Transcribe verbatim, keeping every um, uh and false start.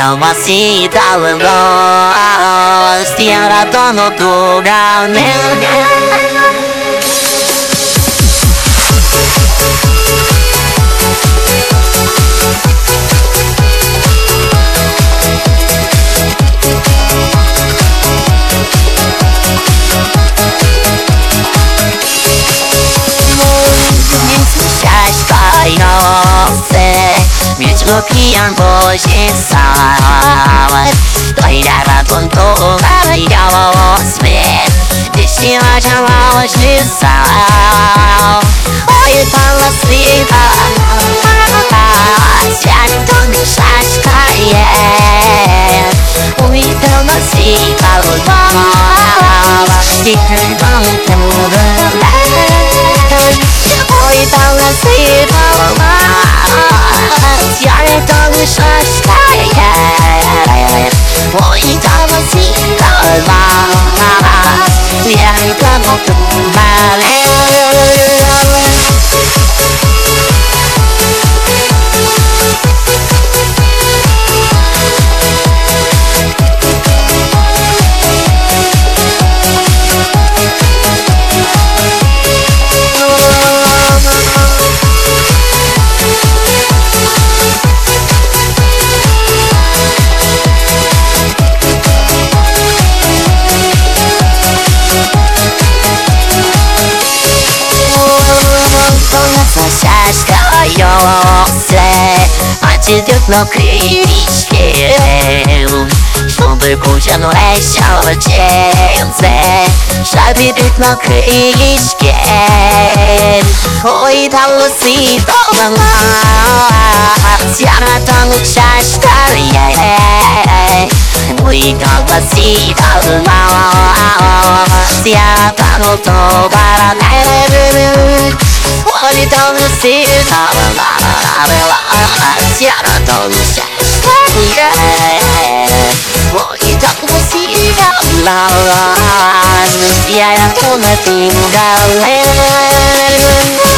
Demasiado veloz, tierra todo tu grande. Mieć poświęcać Dojdziemy do tego białego smet Jeśli zaczęło się sam Oj, pana świta Świat to mi szaszkaje Oj, pana świta Dzisiaj mam ten Oj, pana świta Świat to mi szaszkaje Oj, pana świta Świat to mi Отидет на кричке Чтобы куча ночью ченце Шабит на кричке Ой, там луси дома Сяра там шашкарье Ой, там луси дома Сяра там тобаране Ой, там луси дома Сяра там шашкарье Ой, там луси дома Сяра там тобаране